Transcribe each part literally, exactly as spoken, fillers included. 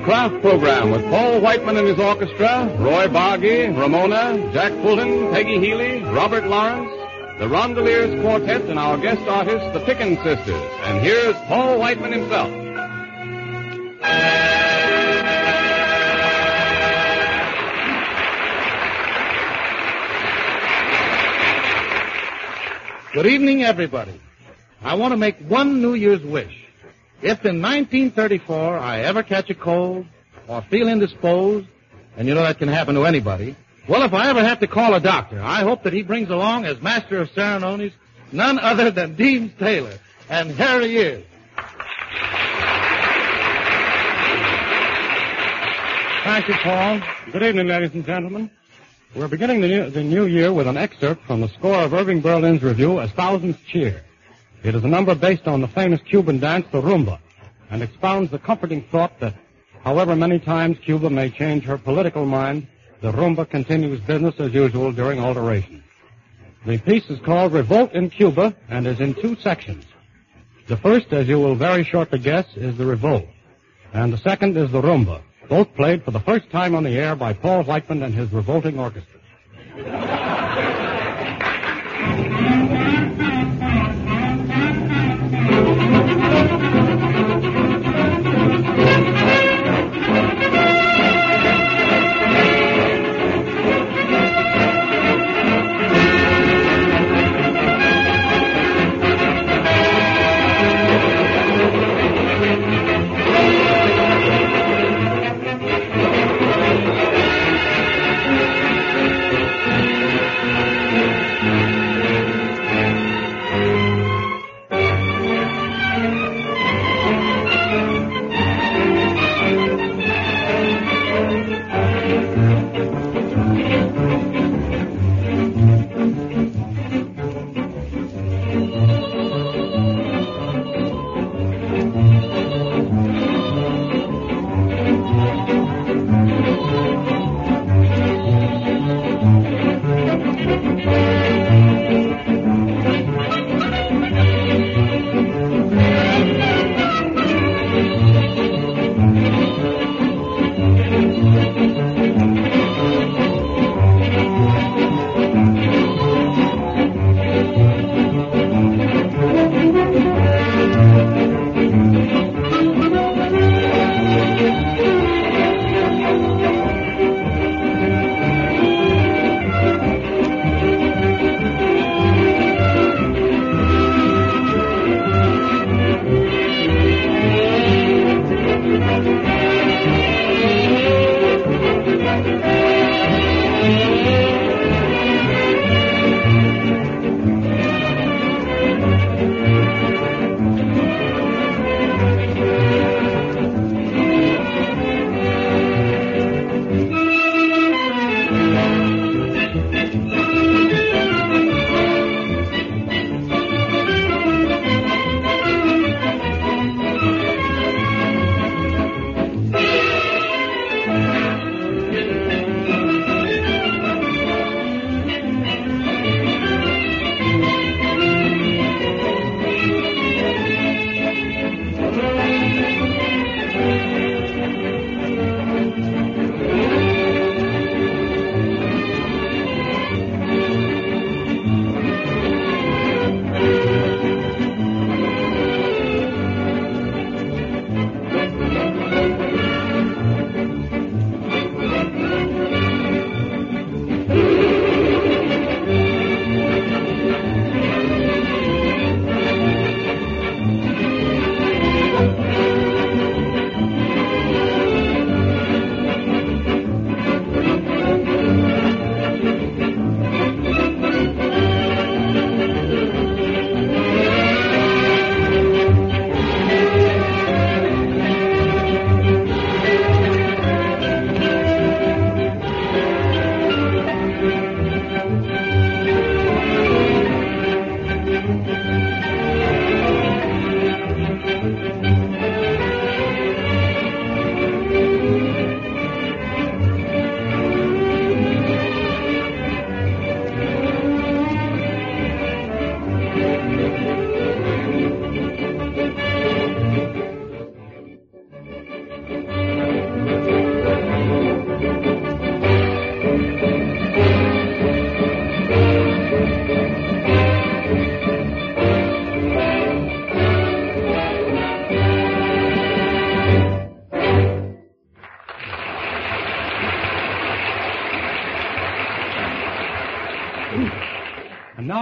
Kraft program with Paul Whiteman and his orchestra, Roy Bargy, Ramona, Jack Fulton, Peggy Healy, Robert Lawrence, the Rondeliers Quartet, and our guest artists, the Pickens Sisters. And here's Paul Whiteman himself. Good evening, everybody. I want to make one New Year's wish. If in nineteen thirty-four I ever catch a cold or feel indisposed, and you know that can happen to anybody, well, if I ever have to call a doctor, I hope that he brings along as master of ceremonies none other than Deems Taylor. And here he is. Thank you, Paul. Good evening, ladies and gentlemen. We're beginning the new, the new year with an excerpt from the score of Irving Berlin's review, As Thousands Cheer. It is a number based on the famous Cuban dance, the rumba, and expounds the comforting thought that however many times Cuba may change her political mind, the rumba continues business as usual during alterations. The piece is called Revolt in Cuba and is in two sections. The first, as you will very shortly guess, is the revolt, and the second is the rumba, both played for the first time on the air by Paul Whiteman and his revolting orchestra.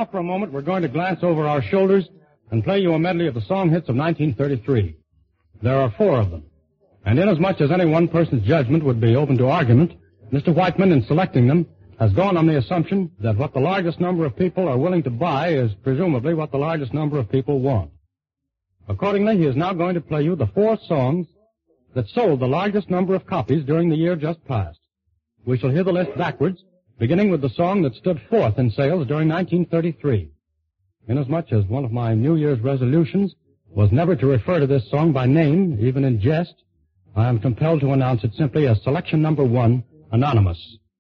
now, for a moment, we're going to glance over our shoulders and play you a medley of the song hits of nineteen thirty-three. There are four of them. And inasmuch as any one person's judgment would be open to argument, Mister Whiteman, in selecting them, has gone on the assumption that what the largest number of people are willing to buy is presumably what the largest number of people want. Accordingly, he is now going to play you the four songs that sold the largest number of copies during the year just past. We shall hear the list backwards, beginning with the song that stood fourth in sales during nineteen thirty-three. Inasmuch as one of my New Year's resolutions was never to refer to this song by name, even in jest, I am compelled to announce it simply as selection number one, Anonymous.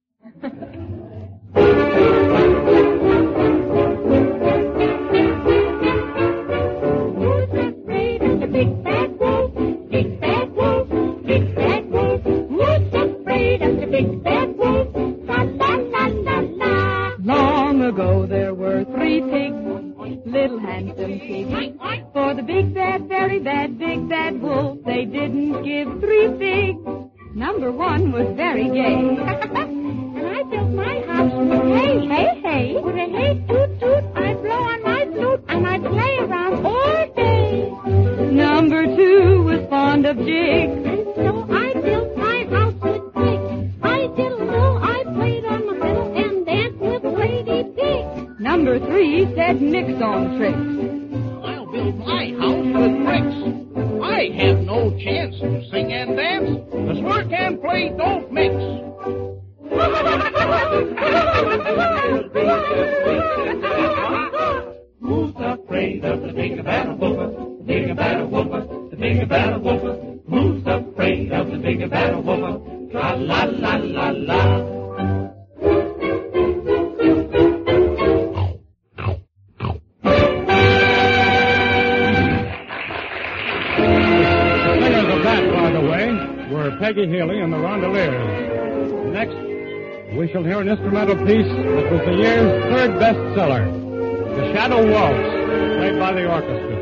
Long ago there were three pigs, little handsome pigs. For the big bad, very bad, big bad wolf, they didn't give three figs. Number one was very gay. And I built my house with hay, hay, hay. With a hay toot toot, I blow on my flute and I play around all day. Number two was fond of jigs. And so I built my house with pigs. I diddle-do, I played on the fiddle and danced with Lady Pig. Number three said nix on tricks. I'll build my house with bricks. I have no chance to sing and dance, 'cause work and play don't mix. Who's afraid of the big bad whooper, the big bad whooper, the big bad whooper? Who's afraid of the big bad whooper? La la la la la. Peggy Healy and the Rondeliers. Next, we shall hear an instrumental piece that was the year's third bestseller, The Shadow Waltz, played by the orchestra.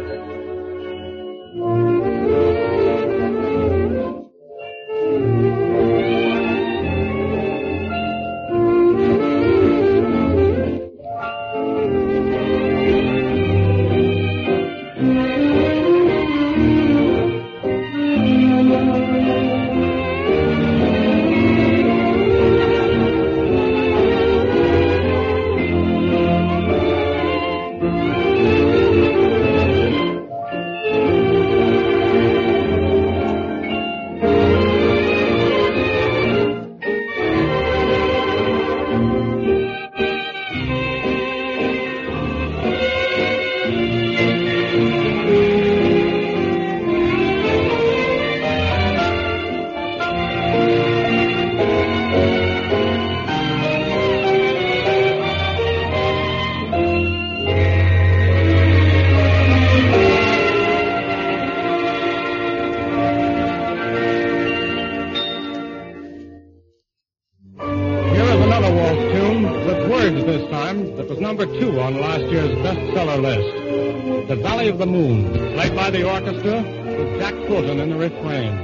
Number two on last year's bestseller list, The Valley of the Moon, played by the orchestra with Jack Fulton in the refrain.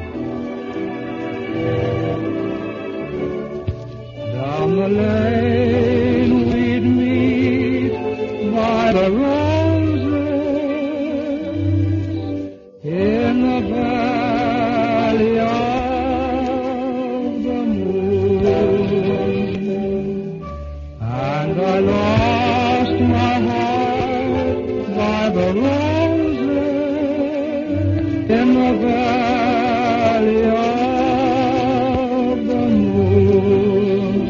Down the lane we'd meet by the roses in the valley of the moon, and I lost my heart by the roses in the valley of the moon.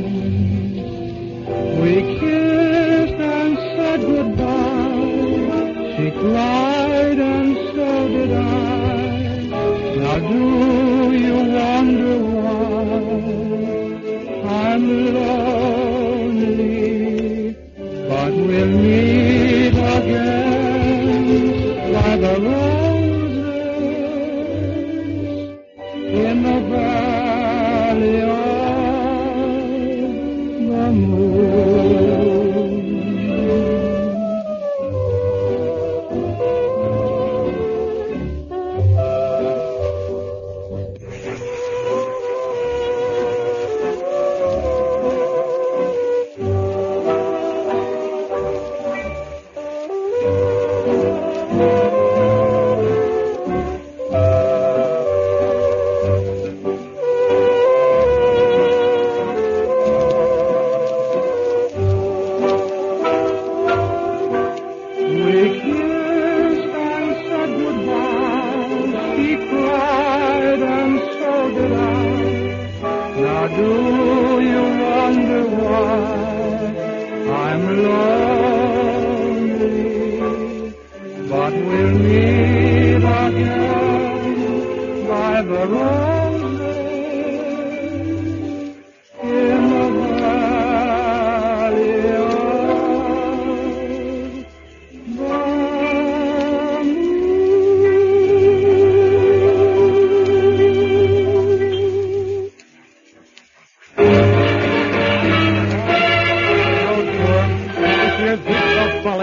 We kissed and said goodbye. She cried and so did I. Now do you wonder why I'm lonely? But we'll meet again by the roses in the valley of the moon.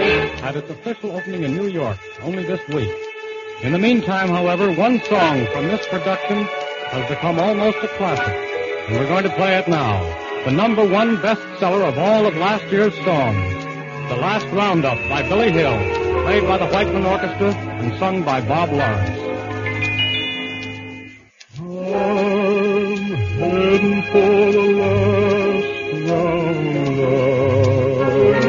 had its official opening in New York only this week. In the meantime, however, one song from this production has become almost a classic, and we're going to play it now. The number one bestseller of all of last year's songs, The Last Roundup by Billy Hill, played by the Whiteman Orchestra and sung by Bob Lawrence. I'm heading for the last roundup.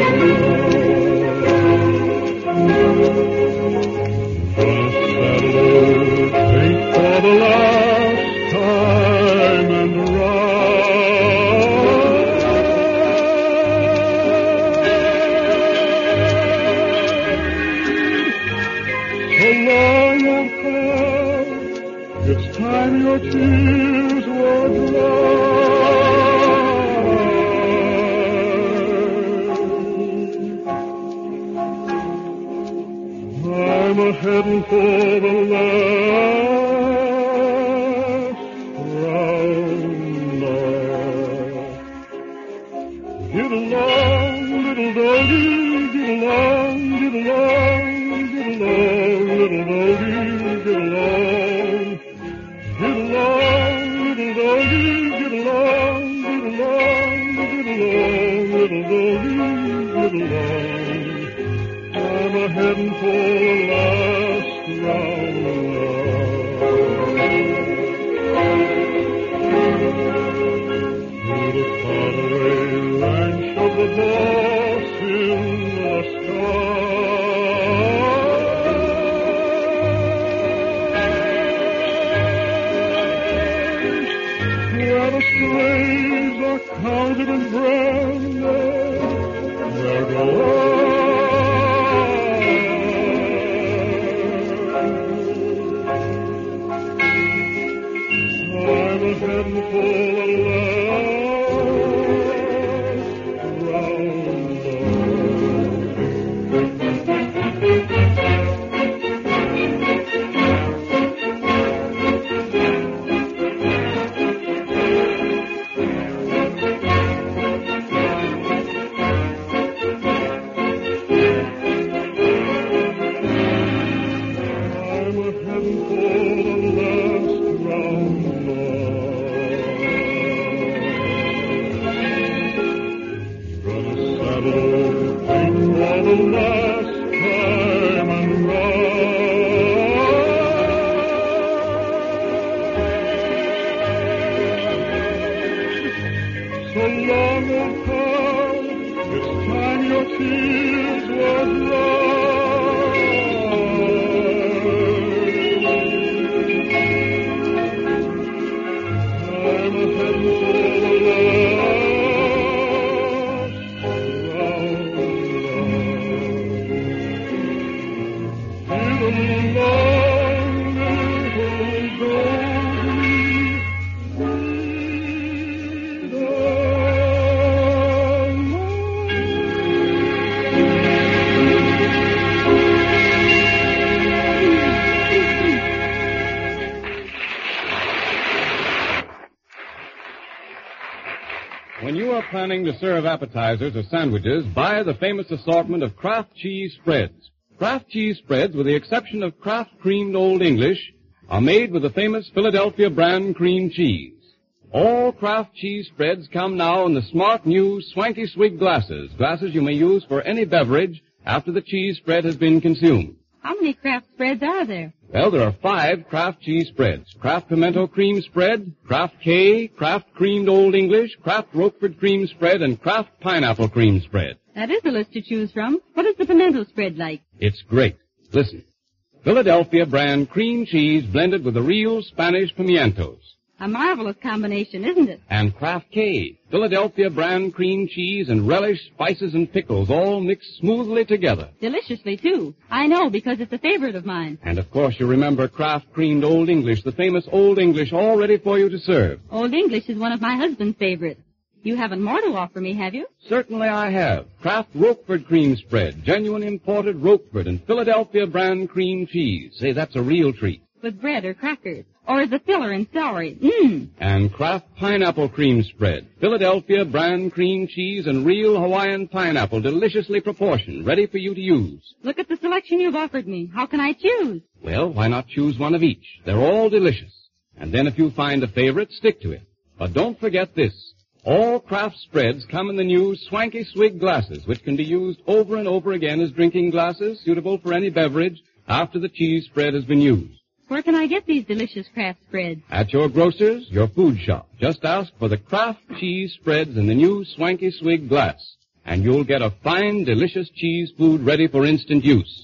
Gonna settle take for the last time and ride. So long, old pal, it's time your tears were dry. I'm a-heading for the last roundup. Get along, little doggie, get along, get along, get along, little doggie, get along. Get along, little doggie, get along, get along, get along, little doggie, get along. I'm a-heading for the last roundup. To the faraway ranch of the boss in the sky. Where the strays are counted and branded, there go I'm a-heading for the last So long, old pal, it's time your tears were dry. I'm a-heading for the last roundup. Get along, little doggie. When you are planning to serve appetizers or sandwiches, buy the famous assortment of Kraft cheese spreads. Kraft cheese spreads, with the exception of Kraft creamed Old English, are made with the famous Philadelphia brand cream cheese. All Kraft cheese spreads come now in the smart new swanky swig glasses, glasses you may use for any beverage after the cheese spread has been consumed. How many Kraft spreads are there? Well, there are five Kraft cheese spreads. Kraft Pimento Cream Spread, Kraft K, Kraft Creamed Old English, Kraft Roquefort Cream Spread, and Kraft Pineapple Cream Spread. That is a list to choose from. What is the pimento spread like? It's great. Listen. Philadelphia brand cream cheese blended with the real Spanish pimientos. A marvelous combination, isn't it? And Kraft K, Philadelphia brand cream cheese and relish, spices, and pickles all mixed smoothly together. Deliciously, too. I know, because it's a favorite of mine. And, of course, you remember Kraft Creamed Old English, the famous Old English, all ready for you to serve. Old English is one of my husband's favorites. You haven't more to offer me, have you? Certainly I have. Kraft Roquefort Cream Spread, genuine imported Roquefort and Philadelphia brand cream cheese. Say, that's a real treat. with bread or crackers, or as a filler in celery. Mmm. And Kraft Pineapple Cream Spread. Philadelphia brand cream cheese and real Hawaiian pineapple, deliciously proportioned, ready for you to use. Look at the selection you've offered me. How can I choose? Well, why not choose one of each? They're all delicious. And then if you find a favorite, stick to it. But don't forget this. All Kraft spreads come in the new Swanky Swig glasses, which can be used over and over again as drinking glasses, suitable for any beverage after the cheese spread has been used. Where can I get these delicious Kraft spreads? At your grocer's, your food shop. Just ask for the Kraft cheese spreads in the new Swanky Swig glass, and you'll get a fine, delicious cheese food ready for instant use.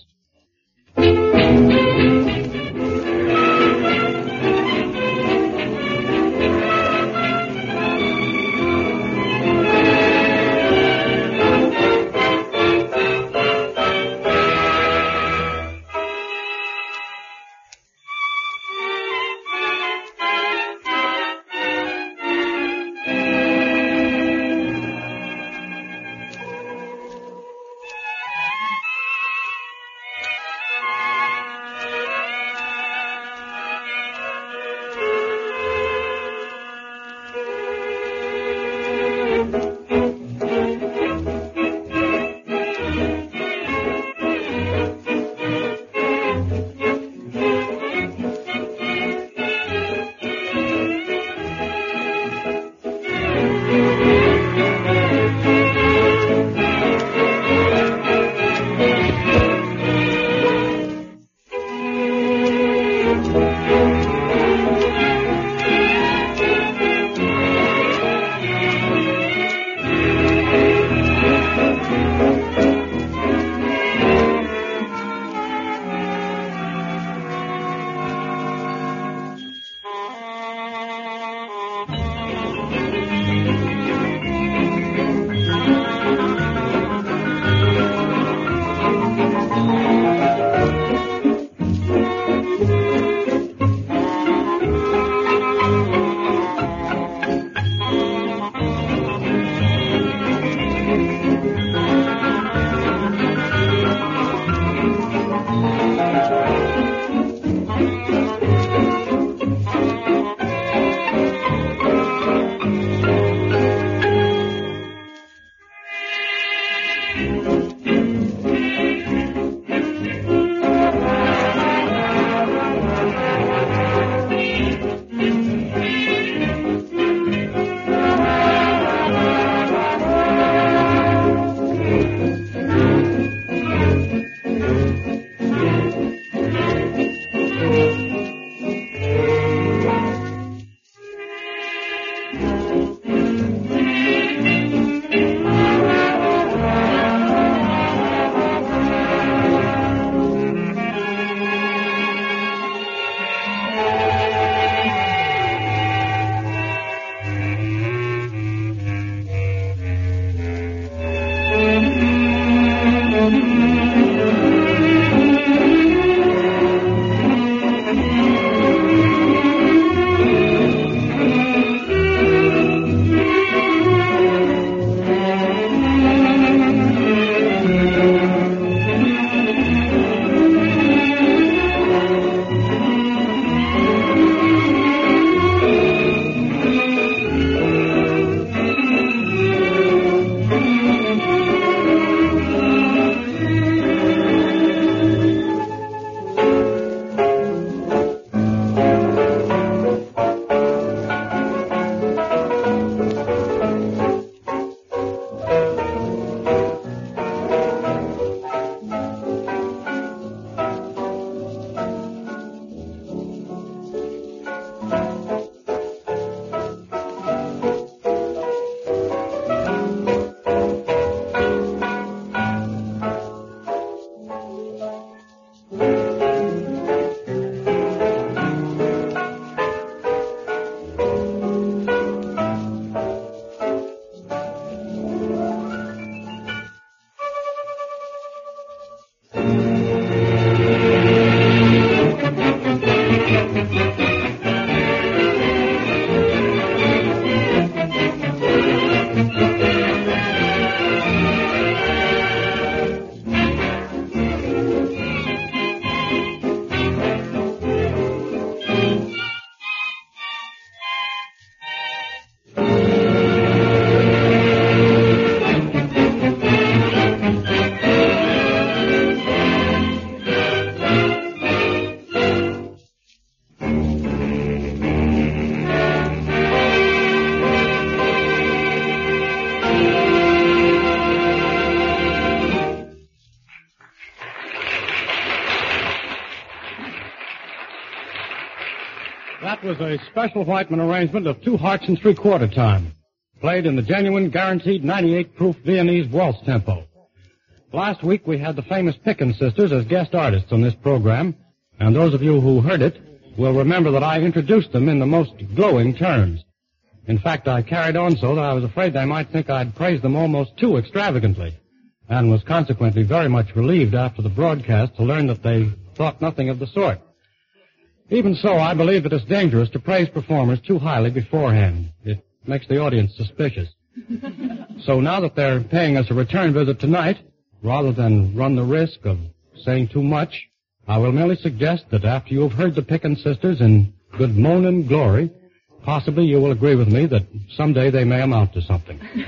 That was a special Whiteman arrangement of Two Hearts and Three-Quarter Time, played in the genuine, guaranteed ninety-eight proof Viennese waltz tempo. Last week we had the famous Pickens sisters as guest artists on this program, and those of you who heard it will remember that I introduced them in the most glowing terms. In fact, I carried on so that I was afraid they might think I'd praised them almost too extravagantly, and was consequently very much relieved after the broadcast to learn that they thought nothing of the sort. Even so, I believe that it's dangerous to praise performers too highly beforehand. It makes the audience suspicious. So now that they're paying us a return visit tonight, rather than run the risk of saying too much, I will merely suggest that after you have heard the Pickens sisters in Good Morning Glory, possibly you will agree with me that someday they may amount to something. This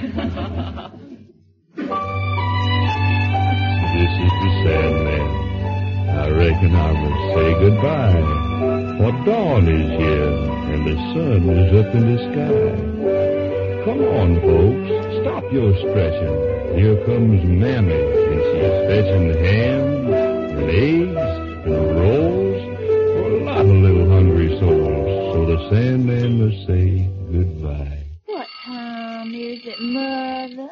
is the Sandman. I reckon I must say goodbye. For dawn is here, and the sun is up in the sky. Come on, folks, stop your stretching. Here comes Mammy, and she's fetching ham, and eggs, and rolls, for a lot of little hungry souls. So the Sandman must say goodbye. What time is it, Mother?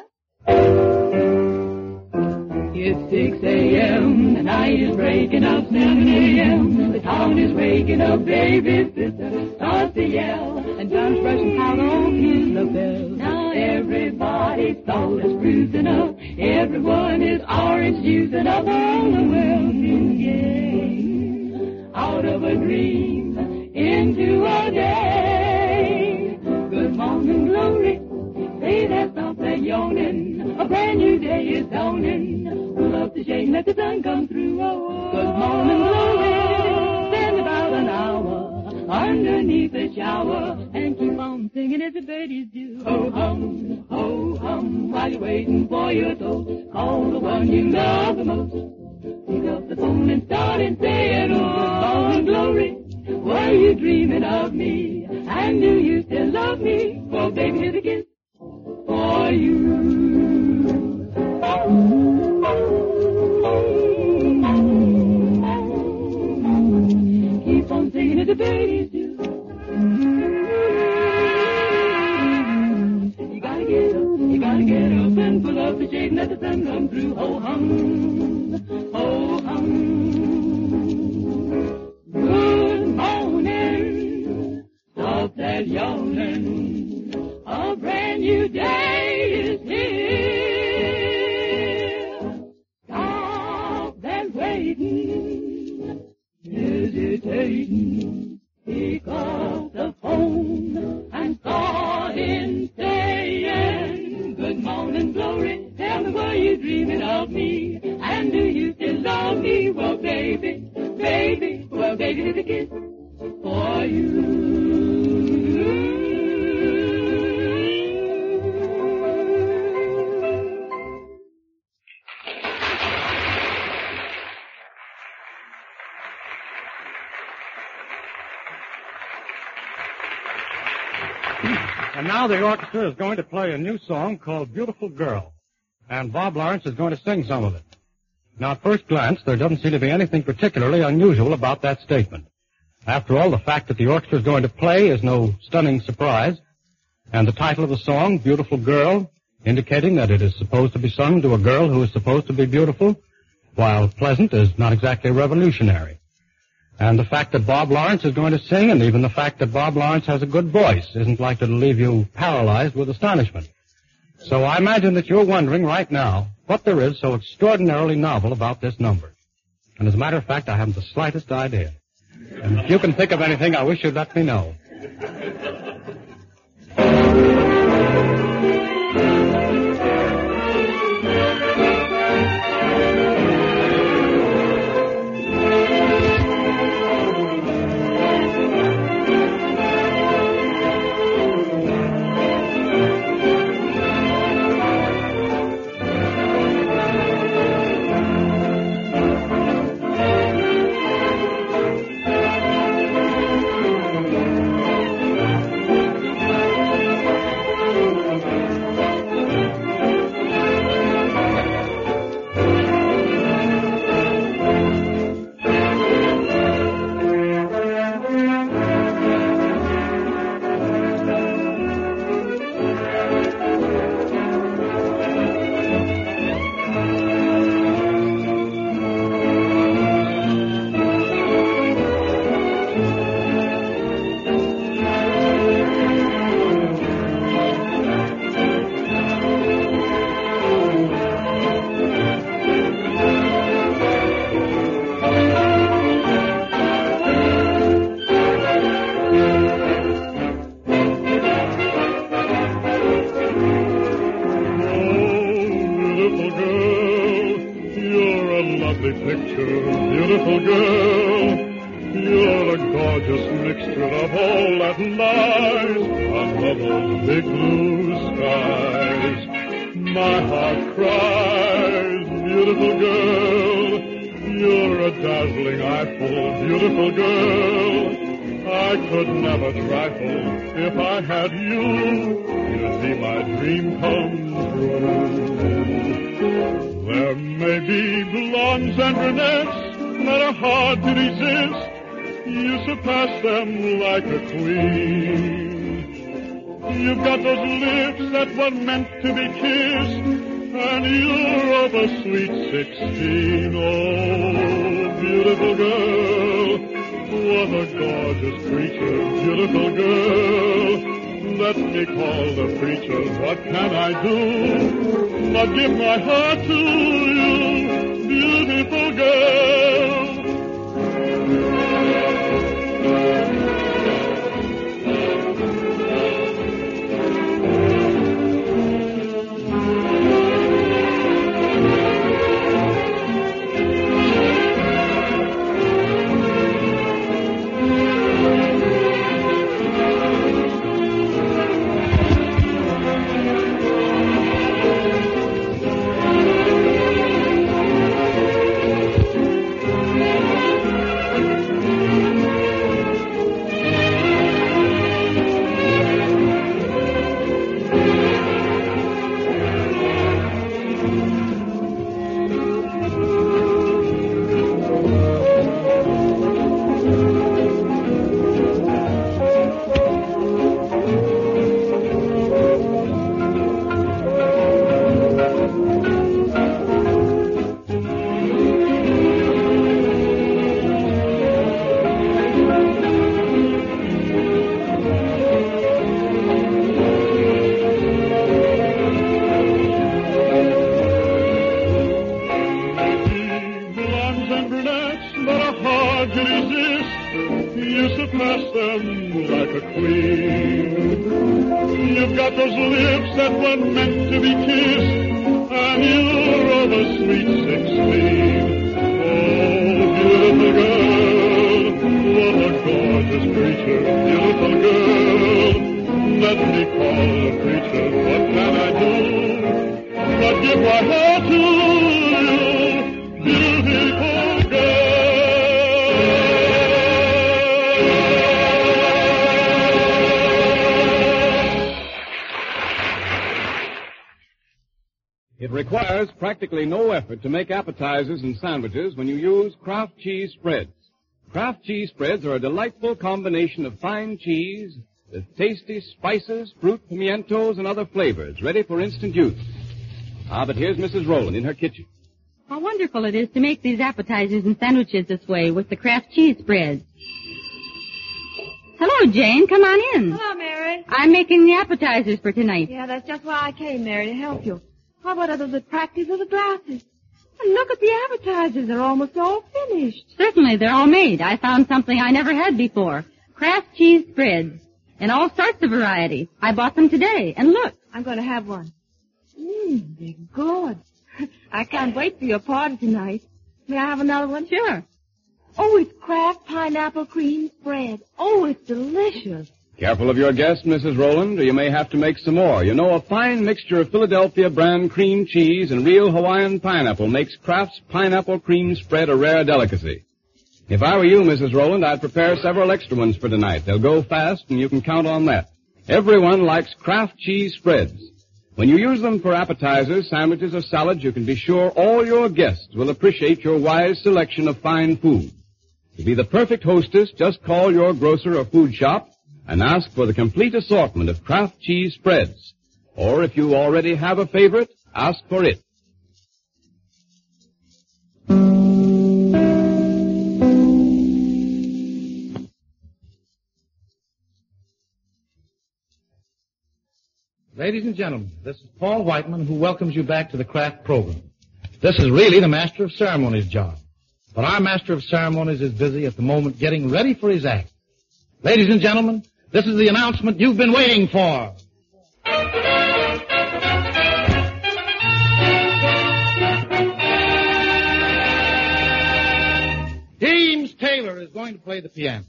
It's six a.m., the night is breaking up, seven a.m., the town is waking up, baby sister starts to yell, and John's brushing out on his lapel. Now everybody's soul is cruising up, everyone is orange juicing up, all the world is gay, out of a dream, into a day. Good morning, glory, say that something yawning, a brand new day is dawning. Pull up the shade and let the sun come through. Oh, good morning, glory. Spend about an hour underneath the shower and keep on singing as the birdies do. Ho hum, ho hum, while you're waiting for your toast, call the one you love the most. Pick up the phone and start and saying, oh, good morning, glory. Were you dreaming of me? And do you still love me? Well, baby, here's a kiss for you. Keep on singing as the birdies do. You gotta get up, you gotta get up and pull up the shade and let the sun come through. Ho hum, ho hum. Good morning, stop that yawning. A brand new day is here. Hesitating, pick up the phone and start in saying, good morning, glory, tell me were you dreaming of me, and do you still love me? Well, baby, baby, well, baby, here's a kiss for you. And now the orchestra is going to play a new song called Beautiful Girl, and Bob Lawrence is going to sing some of it. Now, at first glance, there doesn't seem to be anything particularly unusual about that statement. After all, the fact that the orchestra is going to play is no stunning surprise, and the title of the song, Beautiful Girl, indicating that it is supposed to be sung to a girl who is supposed to be beautiful, while pleasant, is not exactly revolutionary. And the fact that Bob Lawrence is going to sing, and even the fact that Bob Lawrence has a good voice, isn't likely to leave you paralyzed with astonishment. So I imagine that you're wondering right now what there is so extraordinarily novel about this number. And as a matter of fact, I haven't the slightest idea. And if you can think of anything, I wish you'd let me know. picture, beautiful girl. You're a gorgeous mixture of all that lies under those big blue skies. My heart cries, beautiful girl. You're a dazzling eyeful, beautiful girl. I could never trifle if I had you. You'd be my dream come true. There may be blondes and brunettes that are hard to resist. You surpass them like a queen. You've got those lips that were meant to be kissed, and you're over sweet sixteen. Oh, beautiful girl, what a gorgeous creature, beautiful girl. Let me call the preacher, what can I do but give my heart to you, beautiful girl. It requires practically no effort to make appetizers and sandwiches when you use Kraft cheese spreads. Kraft cheese spreads are a delightful combination of fine cheese with tasty spices, fruit, pimientos, and other flavors, ready for instant use. Ah, but here's Missus Rowland in her kitchen. How wonderful it is to make these appetizers and sandwiches this way with the Kraft cheese spreads. Hello, Jane. Come on in. Hello, Mary. I'm making the appetizers for tonight. Yeah, that's just why I came, Mary, to help you. How about other the practice of the glasses? And look at the appetizers. They're almost all finished. Certainly, they're all made. I found something I never had before. Kraft cheese spreads. In all sorts of varieties. I bought them today. And look. I'm going to have one. Mmm, they're good. I can't wait for your party tonight. May I have another one? Sure. Oh, it's Kraft pineapple cream spread. Oh, it's delicious. Careful of your guests, Missus Rowland, or you may have to make some more. You know, a fine mixture of Philadelphia brand cream cheese and real Hawaiian pineapple makes Kraft's pineapple cream spread a rare delicacy. If I were you, Missus Rowland, I'd prepare several extra ones for tonight. They'll go fast, and you can count on that. Everyone likes Kraft cheese spreads. When you use them for appetizers, sandwiches, or salads, you can be sure all your guests will appreciate your wise selection of fine food. To be the perfect hostess, just call your grocer or food shop and ask for the complete assortment of Kraft cheese spreads. Or if you already have a favorite, ask for it. Ladies and gentlemen, this is Paul Whiteman who welcomes you back to the Kraft program. This is really the Master of Ceremonies job. But our Master of Ceremonies is busy at the moment getting ready for his act. Ladies and gentlemen, this is the announcement you've been waiting for. James Taylor is going to play the piano.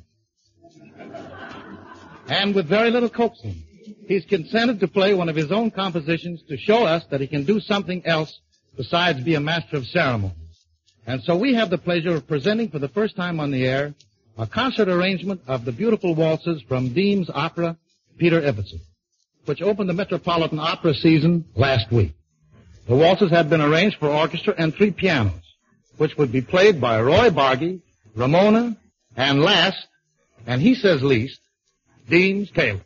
And with very little coaxing, he's consented to play one of his own compositions to show us that he can do something else besides be a master of ceremonies. And so we have the pleasure of presenting for the first time on the air a concert arrangement of the beautiful waltzes from Deems' opera, Peter Ibbotson, which opened the Metropolitan Opera season last week. The waltzes had been arranged for orchestra and three pianos, which would be played by Roy Bargy, Ramona, and last, and he says least, Deems Taylor.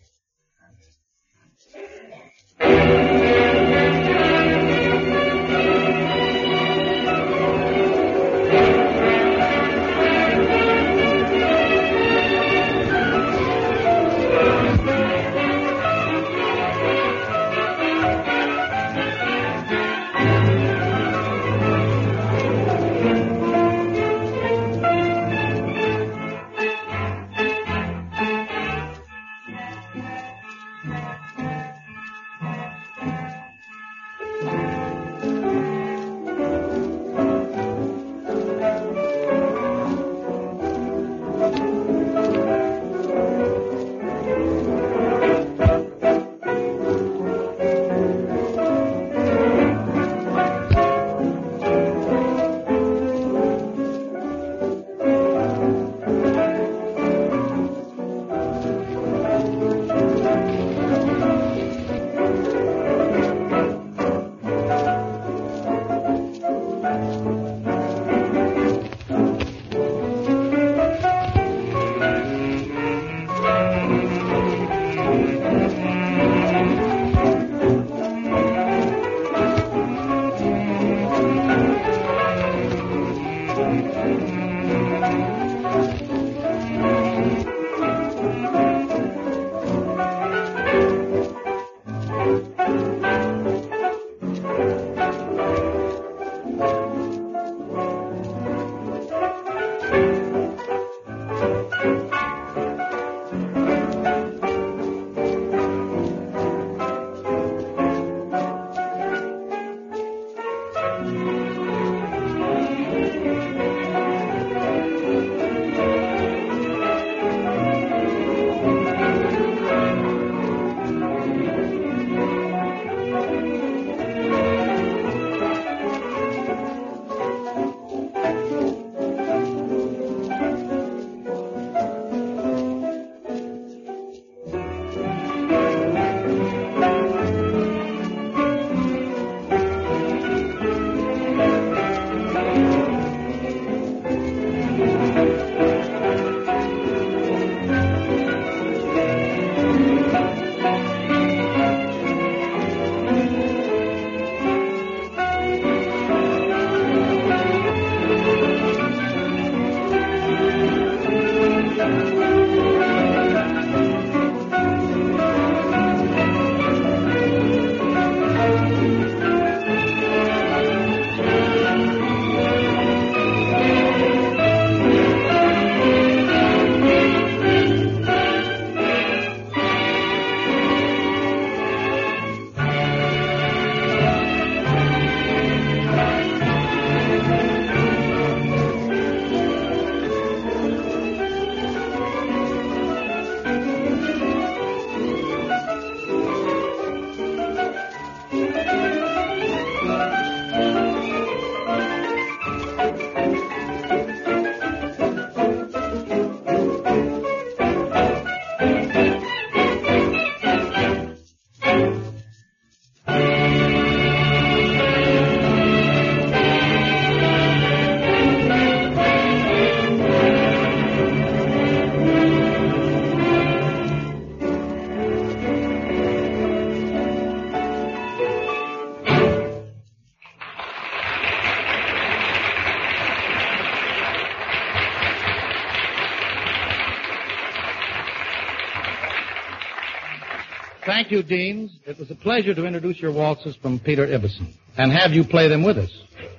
Thank you, Deems. It was a pleasure to introduce your waltzes from Peter Ibbotson and have you play them with us.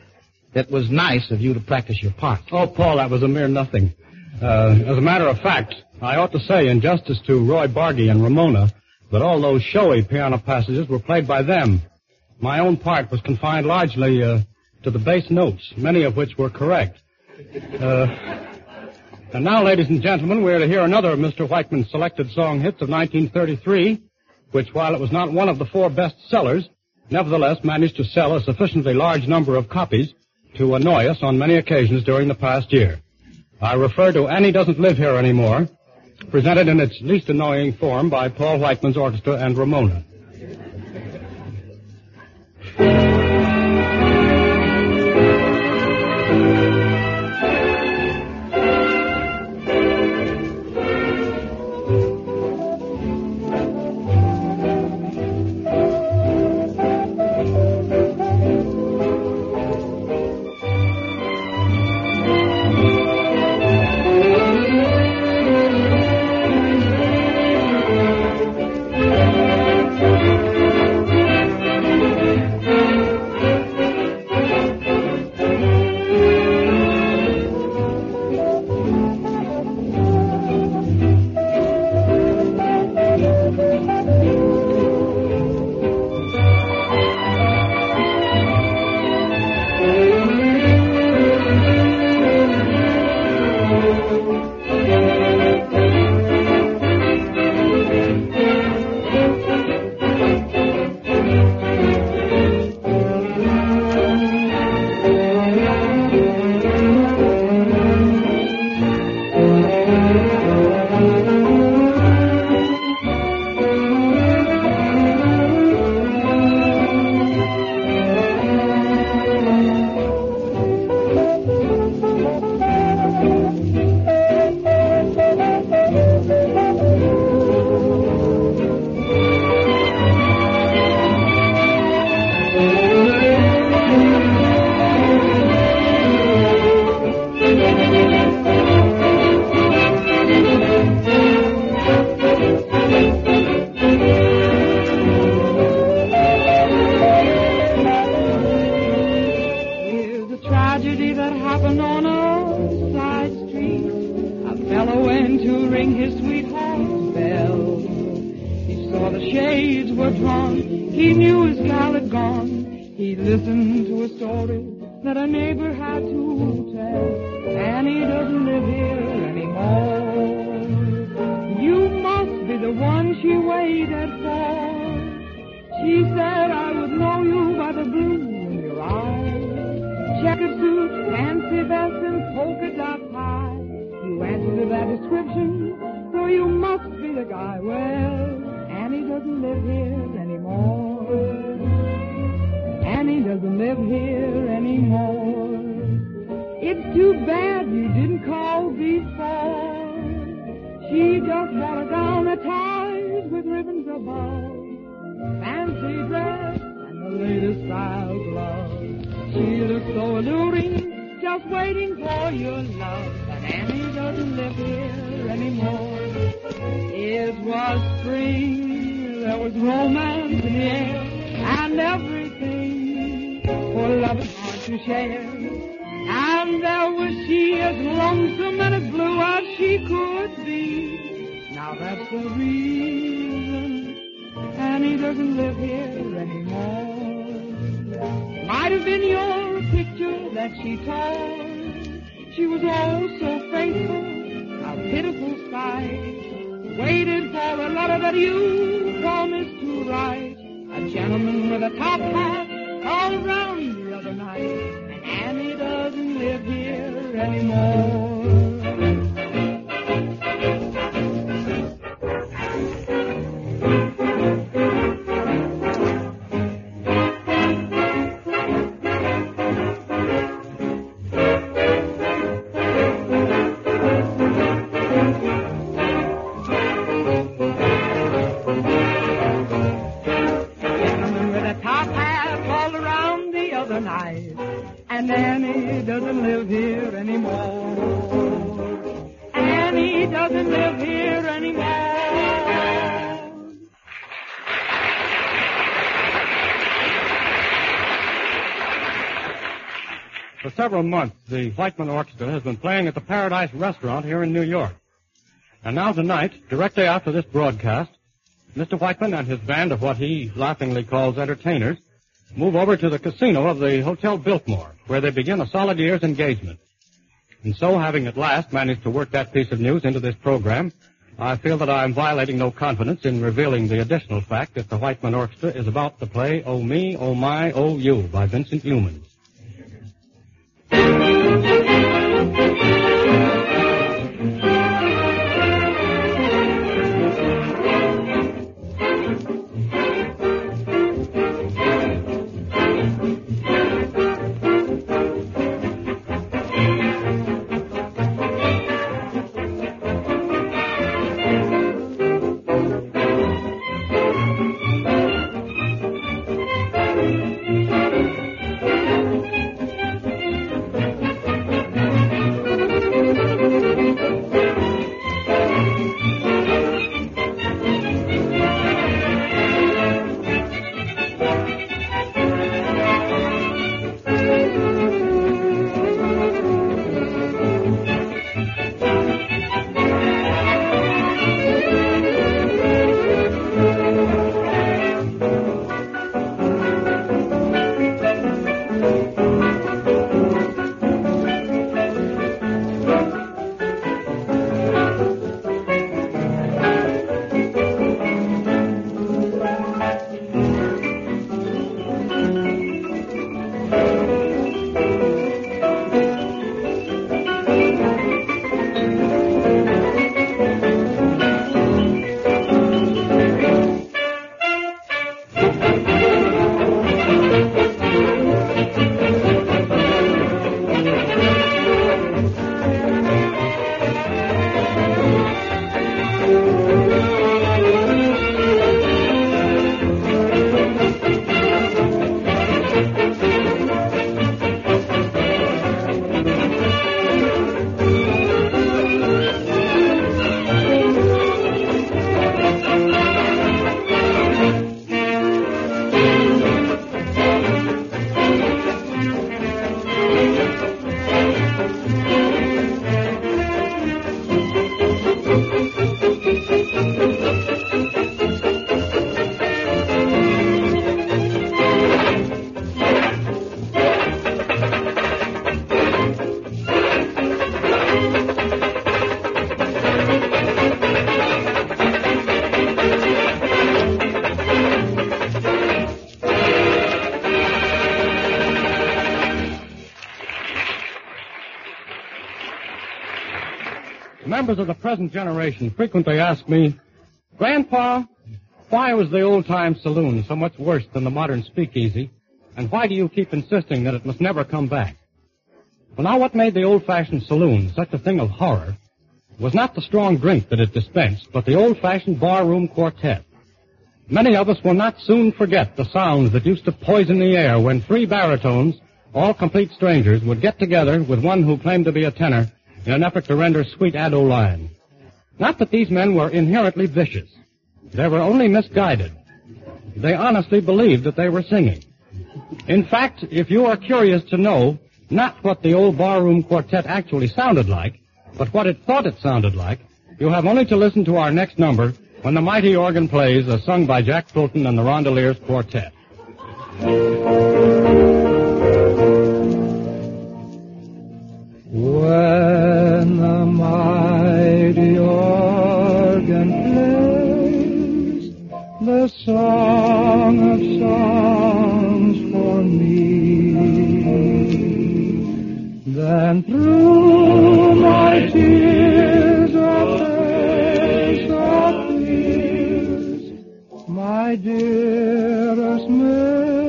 It was nice of you to practice your part. Oh, Paul, that was a mere nothing. Uh, as a matter of fact, I ought to say, in justice to Roy Bargy and Ramona, that all those showy piano passages were played by them. My own part was confined largely uh, to the bass notes, many of which were correct. Uh, And now, ladies and gentlemen, we're to hear another of Mister Whiteman's selected song hits of nineteen thirty-three, which, while it was not one of the four best sellers, nevertheless managed to sell a sufficiently large number of copies to annoy us on many occasions during the past year. I refer to Annie Doesn't Live Here Anymore, presented in its least annoying form by Paul Whiteman's orchestra and Ramona. For several months, the Whiteman Orchestra has been playing at the Paradise Restaurant here in New York. And now tonight, directly after this broadcast, Mister Whiteman and his band of what he laughingly calls entertainers move over to the casino of the Hotel Biltmore, where they begin a solid year's engagement. And so, having at last managed to work that piece of news into this program, I feel that I am violating no confidence in revealing the additional fact that the Whiteman Orchestra is about to play Oh Me, Oh My, Oh You by Vincent Youmans. Members of the present generation frequently ask me, Grandpa, why was the old-time saloon so much worse than the modern speakeasy, and why do you keep insisting that it must never come back? Well, now, what made the old-fashioned saloon such a thing of horror was not the strong drink that it dispensed, but the old-fashioned barroom quartet. Many of us will not soon forget the sounds that used to poison the air when three baritones, all complete strangers, would get together with one who claimed to be a tenor in an effort to render sweet ado line. Not that these men were inherently vicious. They were only misguided. They honestly believed that they were singing. In fact, if you are curious to know not what the old barroom quartet actually sounded like, but what it thought it sounded like, you have only to listen to our next number when the mighty organ plays as sung by Jack Fulton and the Rondeliers Quartet. When the mighty organ plays the song of songs for me, then through my tears of praise of tears, my dearest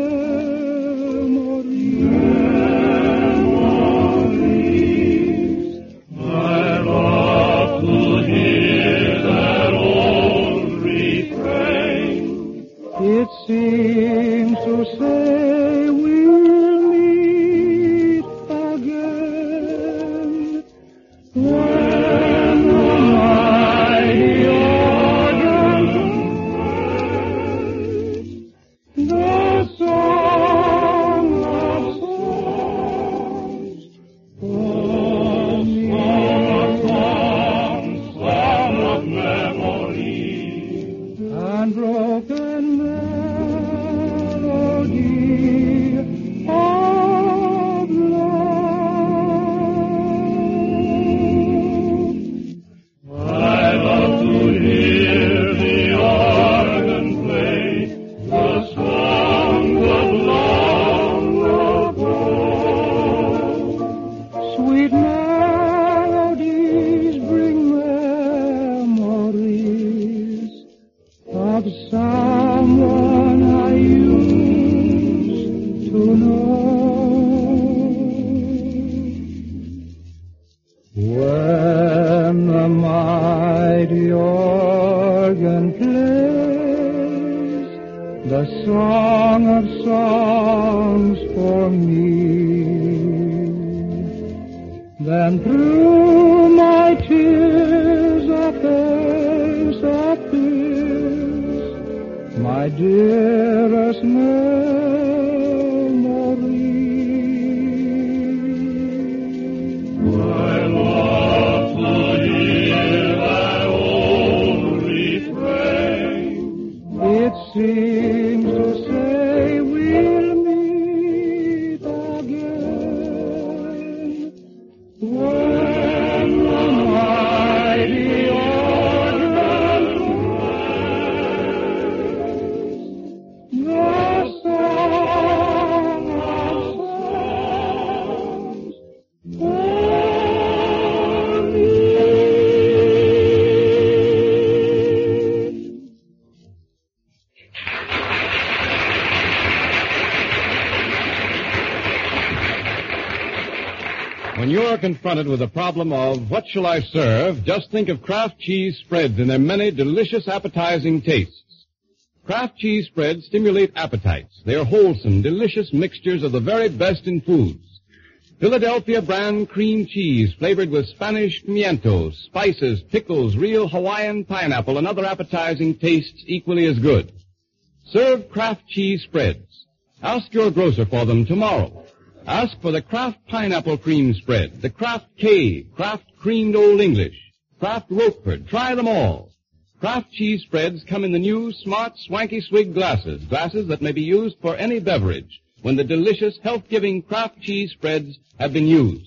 memories, When the mighty organ plays the song of songs for me, then through my tears a face appears, my dearest memory. I love to hear thy old refrain. It seems to say we'll meet again when the mighty organ plays the song of songs for me. When you're confronted with the problem of what shall I serve, just think of Kraft cheese spreads and their many delicious, appetizing tastes. Kraft cheese spreads stimulate appetites. They are wholesome, delicious mixtures of the very best in foods. Philadelphia brand cream cheese flavored with Spanish pimientos, spices, pickles, real Hawaiian pineapple, and other appetizing tastes equally as good. Serve Kraft cheese spreads. Ask your grocer for them tomorrow. Ask for the Kraft Pineapple Cream Spread, the Kraft Cave, Kraft Creamed Old English, Kraft Roquefort. Try them all. Kraft cheese spreads come in the new, smart, swanky swig glasses, glasses that may be used for any beverage when the delicious, health-giving Kraft cheese spreads have been used.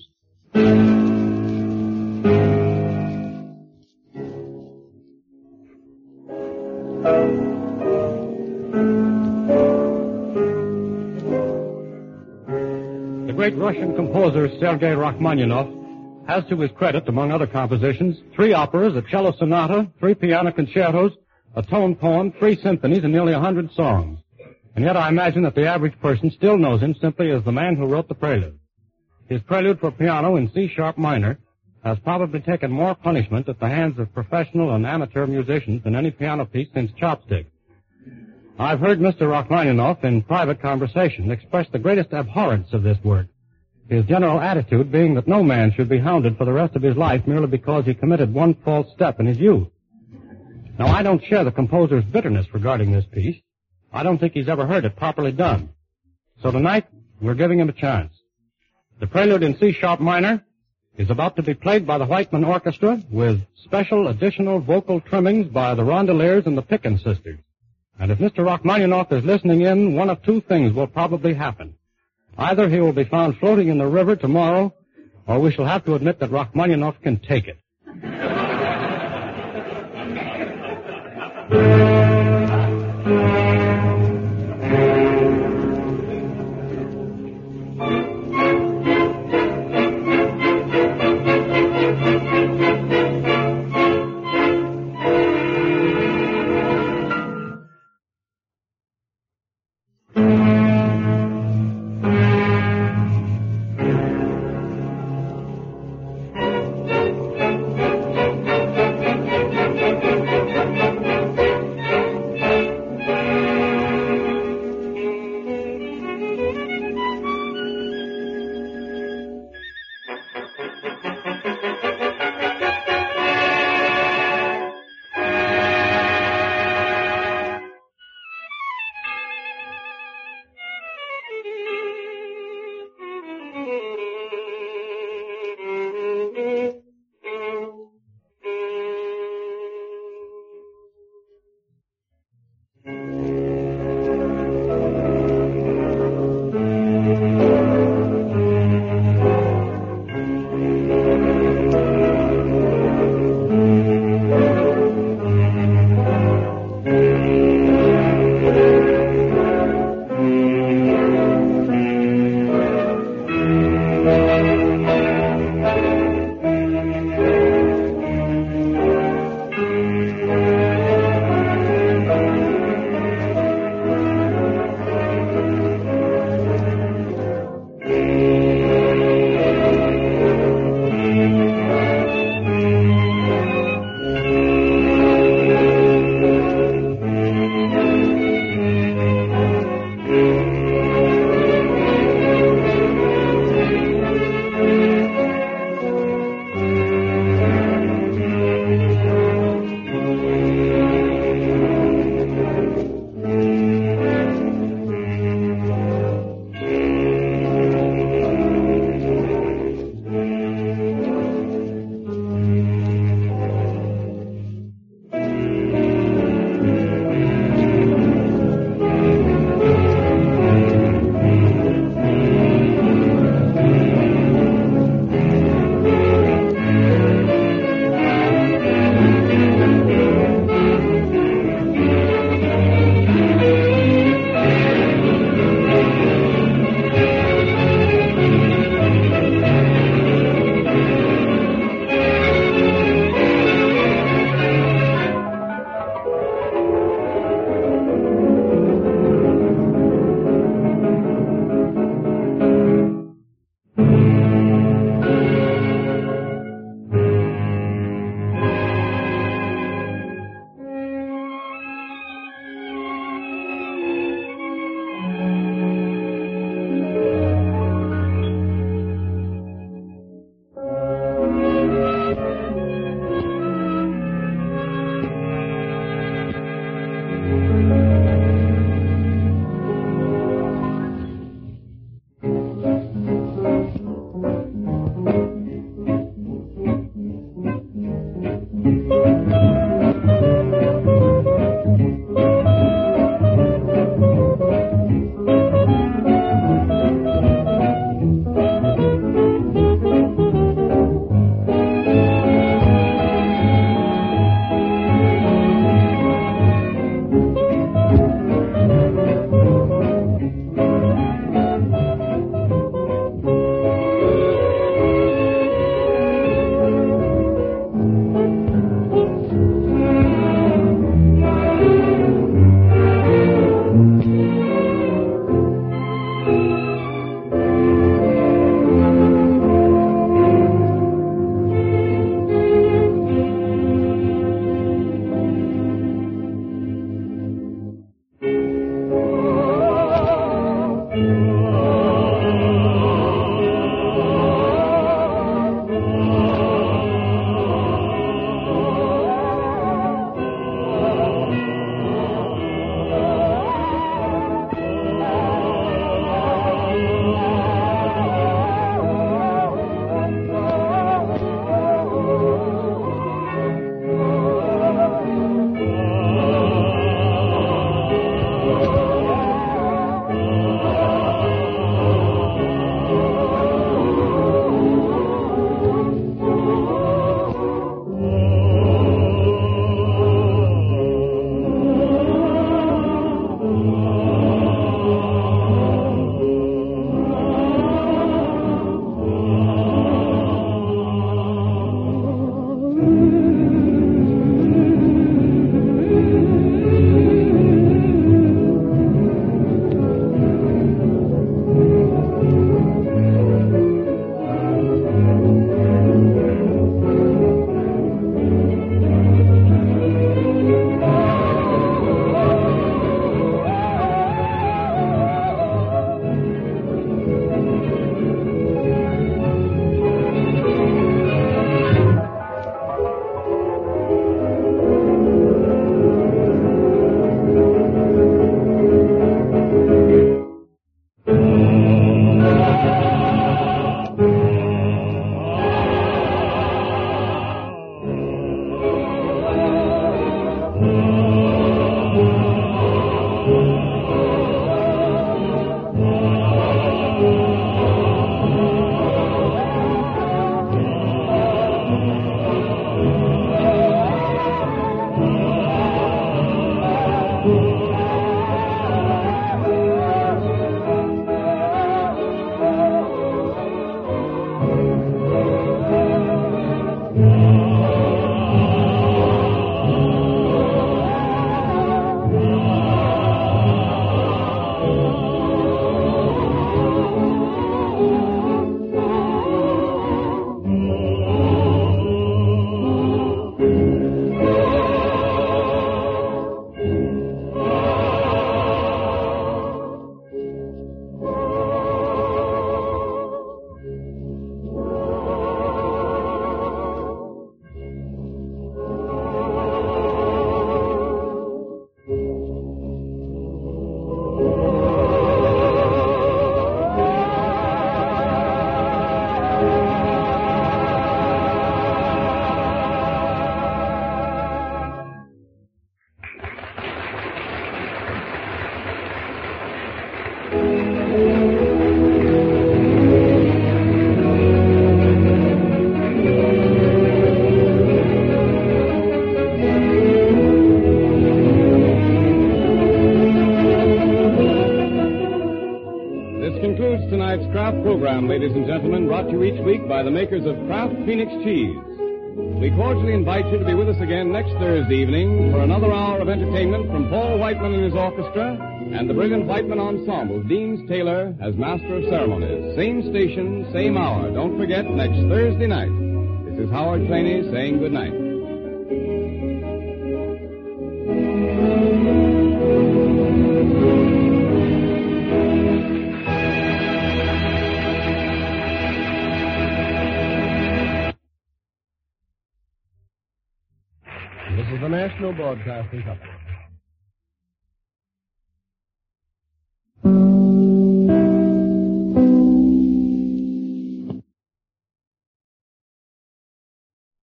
The great Russian composer Sergei Rachmaninoff has to his credit, among other compositions, three operas, a cello sonata, three piano concertos, a tone poem, three symphonies, and nearly a hundred songs. And yet I imagine that the average person still knows him simply as the man who wrote the Prelude. His Prelude for piano in C-sharp minor has probably taken more punishment at the hands of professional and amateur musicians than any piano piece since Chopstick. I've heard Mister Rachmaninoff in private conversation express the greatest abhorrence of this work, his general attitude being that no man should be hounded for the rest of his life merely because he committed one false step in his youth. Now, I don't share the composer's bitterness regarding this piece. I don't think he's ever heard it properly done. So tonight, we're giving him a chance. The Prelude in C-sharp minor is about to be played by the Whiteman Orchestra with special additional vocal trimmings by the Rondeliers and the Pickens sisters. And if Mister Rachmaninoff is listening in, one of two things will probably happen. Either he will be found floating in the river tomorrow, or we shall have to admit that Rachmaninoff can take it. Program, ladies and gentlemen, brought to you each week by the makers of Kraft Phoenix Cheese. We cordially invite you to be with us again next Thursday evening for another hour of entertainment from Paul Whiteman and his orchestra and the brilliant Whiteman Ensemble, Deans Taylor as master of ceremonies. Same station, same hour. Don't forget, next Thursday night. This is Howard Claney saying good night. This is the National Broadcasting Company.